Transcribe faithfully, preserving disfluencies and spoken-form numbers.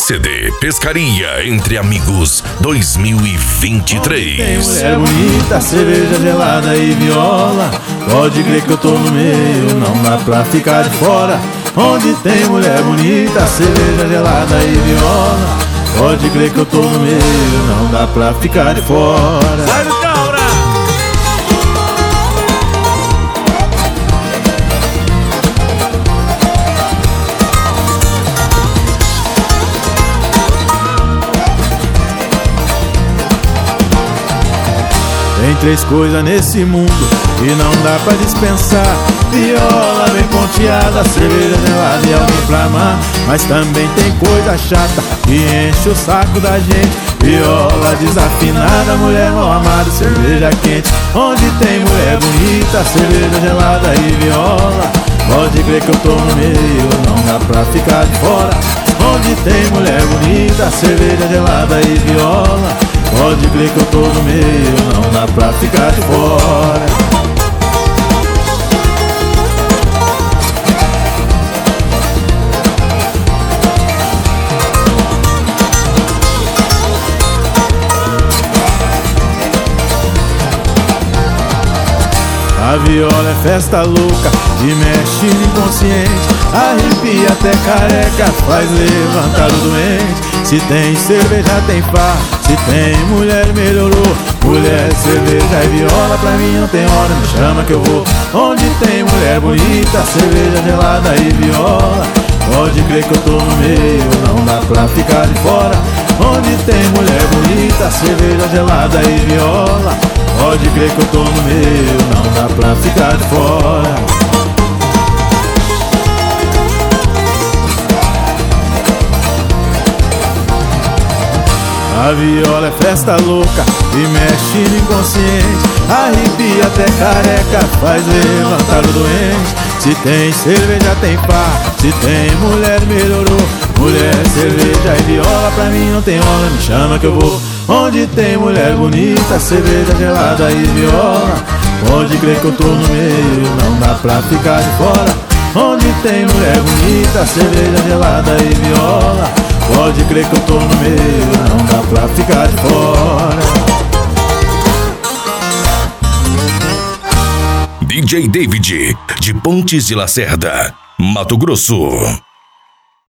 C D Pescaria Entre Amigos dois mil e vinte e três. Tem mulher bonita, cerveja gelada e viola. Pode crer que eu tô no meio, não dá pra ficar de fora. Onde tem mulher bonita, cerveja gelada e viola. Pode crer que eu tô no meio, não dá pra ficar de fora. Sai do Taura! Tem três coisas nesse mundo que não dá pra dispensar: viola bem ponteada, cerveja gelada e alguém pra amar. Mas também tem coisa chata que enche o saco da gente: viola desafinada, mulher mal amada, cerveja quente. Onde tem mulher bonita, cerveja gelada e viola, pode crer que eu tô no meio, não dá pra ficar de fora. Onde tem mulher bonita, cerveja gelada e viola, pode crer que eu tô no meio, não dá pra ficar de fora. A viola é festa louca e mexe no inconsciente, arrepia até careca, faz levantar o doente. Se tem cerveja tem farra, se tem mulher melhorou. Mulher, cerveja e viola, pra mim não tem hora, me chama que eu vou. Onde tem mulher bonita, cerveja gelada e viola, pode crer que eu tô no meio, não dá pra ficar de fora. Onde tem mulher bonita, cerveja gelada e viola, pode crer que eu tô no meio, não dá pra ficar de fora. A viola é festa louca e mexe no inconsciente, arrepia até careca, faz levantar o doente. Se tem cerveja tem farra, se tem mulher melhorou. Mulher, cerveja e viola, pra mim não tem hora, me chama que eu vou. Onde tem mulher bonita, cerveja gelada e viola, pode crer que eu tô no meio, não dá pra ficar de fora. Onde tem mulher bonita, cerveja gelada e viola, pode crer que eu tô no meio, não dá pra ficar de fora. D J David, de Pontes de Lacerda, Mato Grosso.